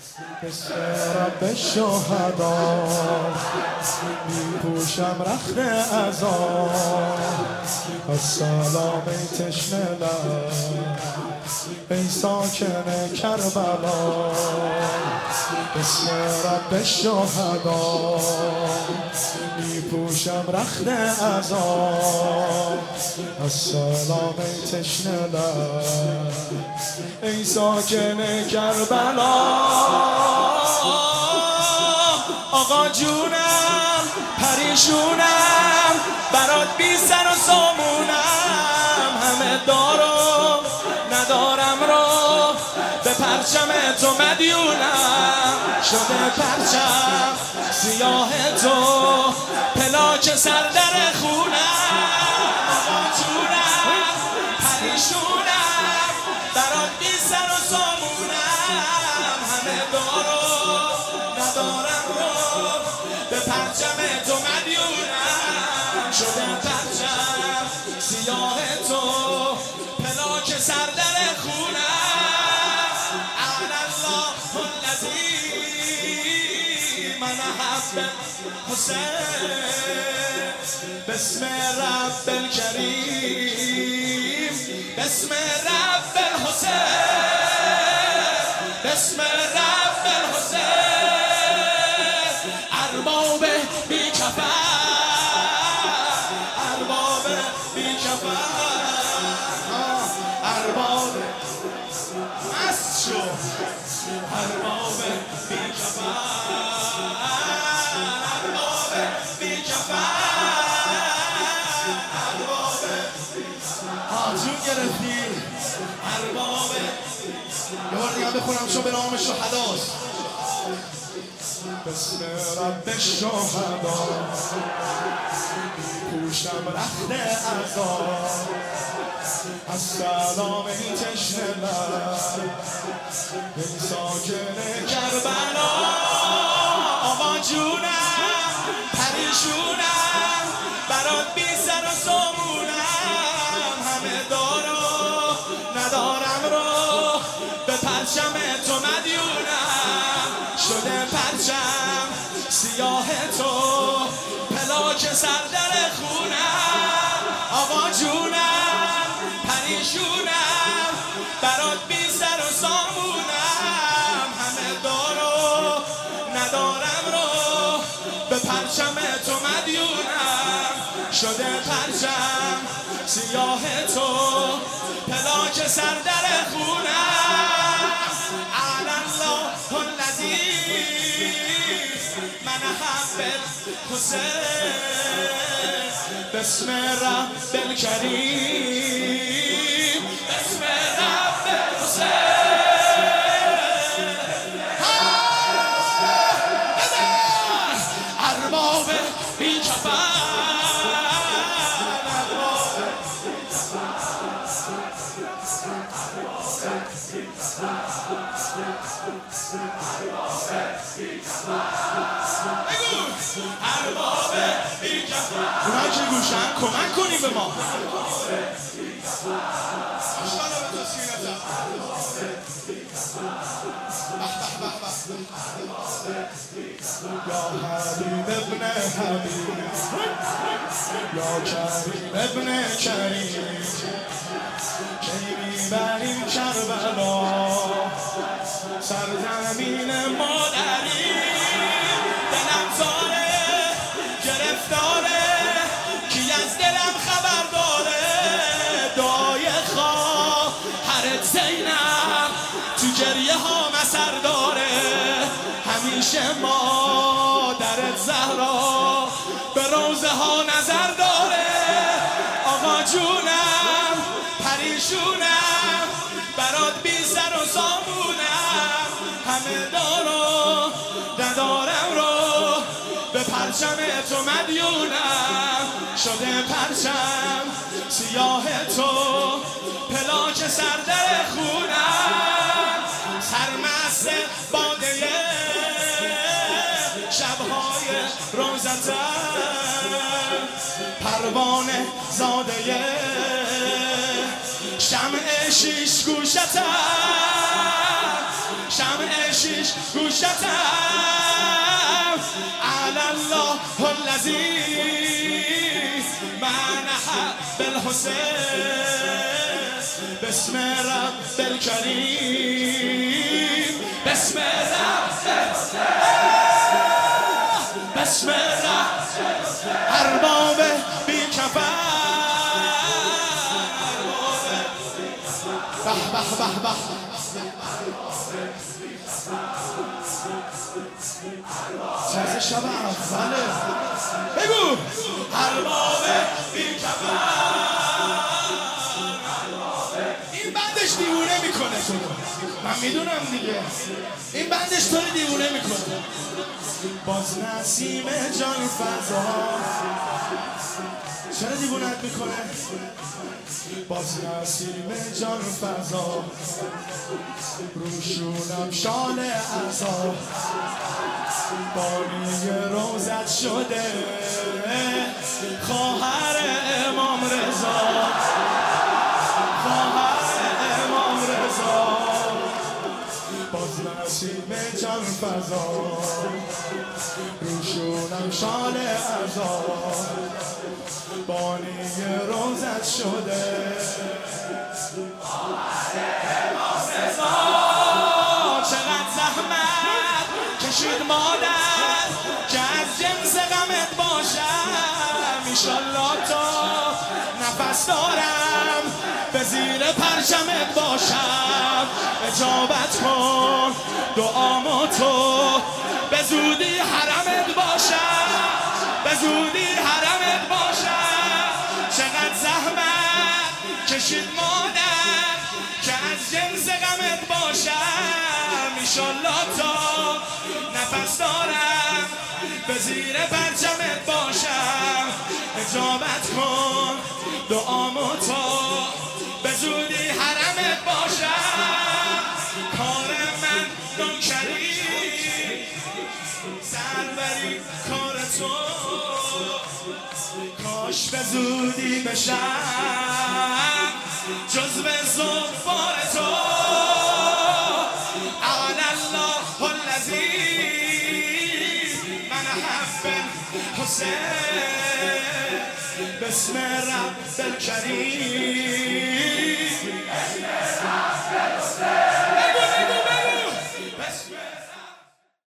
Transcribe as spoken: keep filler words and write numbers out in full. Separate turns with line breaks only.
بسم رب شهدا میپوشم رخت عذاب از سلام تشنه لب ای ساکن کربلا بسم رب شهدا میپوشم رخت عذاب از سلام تشنه لب ای ساکن کربلا آقا جونم پریشونم برات بی سر و سامونم همه دارم ندارم رو به پرچم تو مدیونم شده پرچم سیاه تو پلاک سر در خونم آقا جونم پریشونم برات بی سر و سامونم همه دارم ندارم رو به پرچم تو مدیونم شده پرچم سیاه تو پلاک سر در خونم اعلی الله الذی من حب حسین بسم رب الکریم بسم رب الحسین بسم رب الحسین ارباب بی کفن ارباب بی کفن ارباب مست شو ارباب بی کفن ارباب بی کفن ارباب آجون گرفتی ارباب یه بار دیگه بخونم شو به نام شهداست بسم رب شهدا پوشم رخت عذاب از سلام تشنه لب ای ساکن کربلا آقا جونم پریشونم برات بی سر و سامونم همه دارم ندارم رو به پرچم تو مدیونم شده پرچم سیاه تو پلاک سر در خونم آقا جونم پریشونم برات بی سر و سامونم همه دارم ندارم رو به پرچم تو مدیونم شده پرچم سیاه تو پلاک سر در خونم اعلی الله الذی من حب حسین بسم رب الکریم بسم رب الحسین ارباب بی کفن ارباب بی کفن اونایی که گوشن کمک کنیم به ما یا حبیب ابن حبیب یا کریم ابن کریم کی میبریم کربلا سرزمین مادری دلم زاره گرفتاره کی از دلم خبر داره دعای خواهرت زینب تو گریه ها مسر داره همیشه مادرت زهرا به روزه ها نظر داره آقا جونم پریشونم برات بی سر و سامونم همه دارم ندارم رو به پرچم تو مدیونم شده پرچم سیاه تو پلاک سر در خونم سرمست باده شبهای روزتم پروانه زاده شمع شیش گوشتم شمع شیش گوشتم علی الله الذی من حب الحسین بسم رب الکریم بسم رب بسم رب ارباب بی کفن به به به به تازه شب اوله بگو ارباب بی کفن این بندش دیوونه میکنه تو من میدونم دیگه این بندش تو رو دیوونه میکنه باز نسیم جان فضا چرا دیوونت میکنه باز نسیم جان فضا روشونم شال عزا بانی روزت شده خواهر امام رضا خواهر امام رضا باز نسیم جان فضا روشونم شال عزا بانی روزت شده چقدر زحمت کشید مادر که از جنس غمت باشم ایشالله تا نفس دارم به زیر پرچمت باشم اجابت کن دعامو تو به زودی حرمت باشم به زودی حرمت باشم چقدر زحمت کشید مادر که از جنس غمت باشم ایشالله تا نفس دارم به زیر پرچمت باشم اجابت کن دعامو تو به زودی حرمت باشم کار من نوکری سروری کار تو کاش به زودی بشم جزو زنبار تو علی الله الذی من حب الحسین بسم رب الکریم